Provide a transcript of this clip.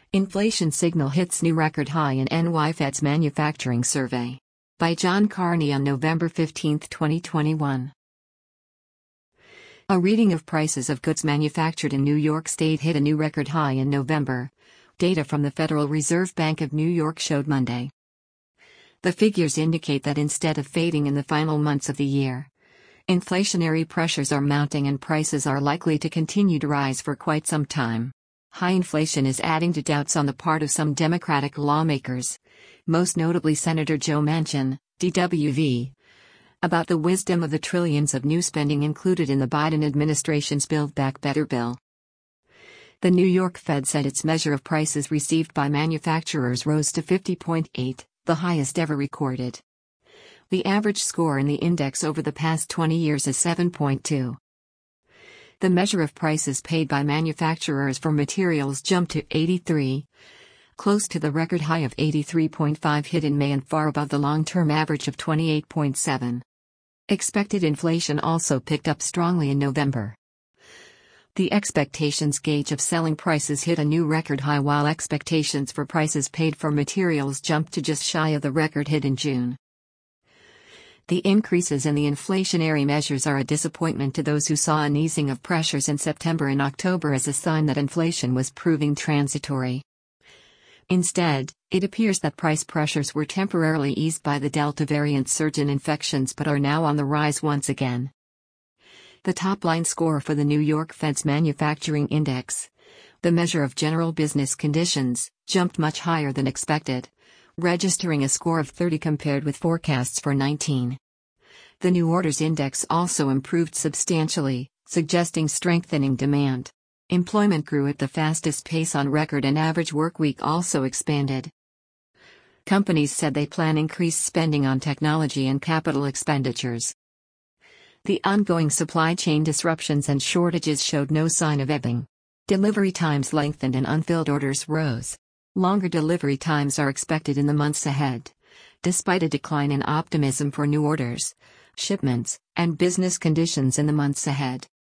Inflation signal hits new record high in NY Fed's manufacturing survey. By John Carney on November 15, 2021. A reading of prices of goods manufactured in New York State hit a new record high in November. Data from the Federal Reserve Bank of New York showed Monday. The figures indicate that instead of fading in the final months of the year, inflationary pressures are mounting and prices are likely to continue to rise for quite some time. High inflation is adding to doubts on the part of some Democratic lawmakers, most notably Senator Joe Manchin, DWV, about the wisdom of the trillions of new spending included in the Biden administration's Build Back Better bill. The New York Fed said its measure of prices received by manufacturers rose to 50.8, the highest ever recorded. The average score in the index over the past 20 years is 7.2. The measure of prices paid by manufacturers for materials jumped to 83, close to the record high of 83.5 hit in May and far above the long-term average of 28.7. Expected inflation also picked up strongly in November. The expectations gauge of selling prices hit a new record high while expectations for prices paid for materials jumped to just shy of the record hit in June. The increases in the inflationary measures are a disappointment to those who saw an easing of pressures in September and October as a sign that inflation was proving transitory. Instead, it appears that price pressures were temporarily eased by the Delta variant surge in infections but are now on the rise once again. The top-line score for the New York Fed's Manufacturing Index, the measure of general business conditions, jumped much higher than expected, registering a score of 30 compared with forecasts for 19. The new orders index also improved substantially, suggesting strengthening demand. Employment grew at the fastest pace on record and average workweek also expanded. Companies said they plan increased spending on technology and capital expenditures. The ongoing supply chain disruptions and shortages showed no sign of ebbing. Delivery times lengthened and unfilled orders rose. Longer delivery times are expected in the months ahead, despite a decline in optimism for new orders, shipments, and business conditions in the months ahead.